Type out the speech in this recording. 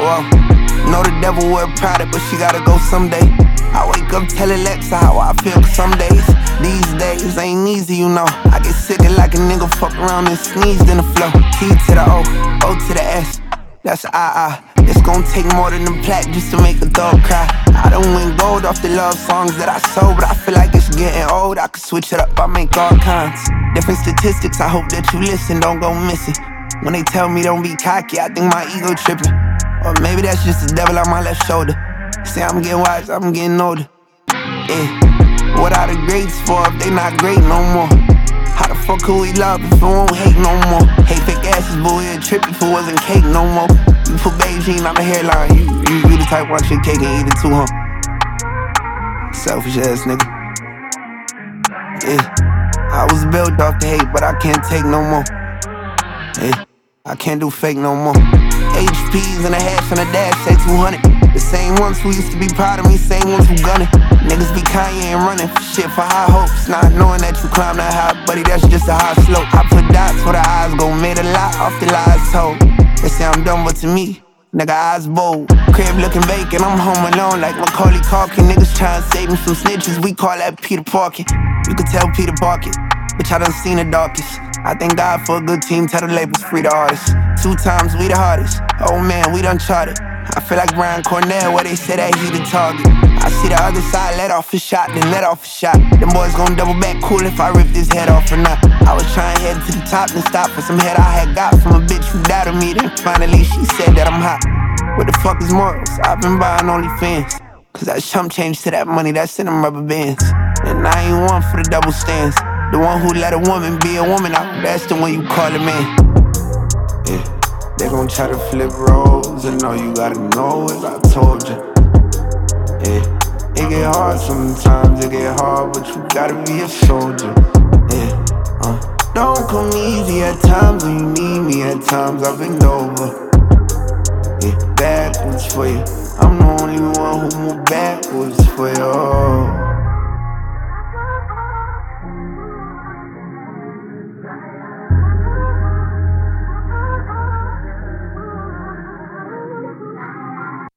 Whoa. Know the devil wear Prada, but she gotta go someday. I wake up telling Alexa how I feel some days. These days ain't easy, you know. I get sick like a nigga fuck around and sneezed in the flow. T to the O, O to the S. That's I. It's gon' take more than a plaque just to make a dog cry. I don't win gold off the love songs that I sold, but I feel like it's getting old. I could switch it up, I make all kinds. Different statistics, I hope that you listen, don't go missing. When they tell me don't be cocky, I think my ego tripping. Or maybe that's just the devil on my left shoulder. Say I'm getting wise, I'm getting older. Yeah. What are the greats for if they not great no more? How the fuck could we love if we won't hate no more? Hate fake asses, but we'd trip if it wasn't cake no more. You put Beijing on the hairline, you the type watch your cake and eat it too, huh? Selfish ass nigga. Yeah. I was built off the hate, but I can't take no more. Yeah. I can't do fake no more. HPs and a hash and a dash, say 200. The same ones who used to be proud of me, same ones who gunning. Niggas be Kanye and running for shit for high hopes, not knowing that you climb that high, buddy, that's just a high slope. I put dots where the eyes go, made a lot off the lies told. They say I'm dumb, but to me, nigga, eyes bold. Crib looking vacant, I'm home alone like Macaulay Culkin. Niggas trying to save me from snitches, we call that Peter Parkin. You could tell Peter Parkin, bitch, I done seen the darkest. I thank God for a good team, tell the labels free the artists. 2 times we the hardest, oh man, we done charted. I feel like Brian Cornell where they say that he the target. I see the other side, let off a shot, then let off a shot. Them boys gon' double back cool if I rip this head off or not. I was trying to head to the top and stop for some head I had got from a bitch who doubted me. Then finally she said that I'm hot. What the fuck is morals? I've been buying OnlyFans, cause that chump change to that money that's in them rubber bands. And I ain't one for the double stands. The one who let a woman be a woman out, that's the one you call a man. Yeah, they gon' try to flip roles, and all you gotta know is I told you. Yeah, it get hard sometimes, it get hard, but you gotta be a soldier. Yeah, don't come easy at times when you need me, at times I've been over. Yeah, backwards for you, I'm the only one who moved backwards for you.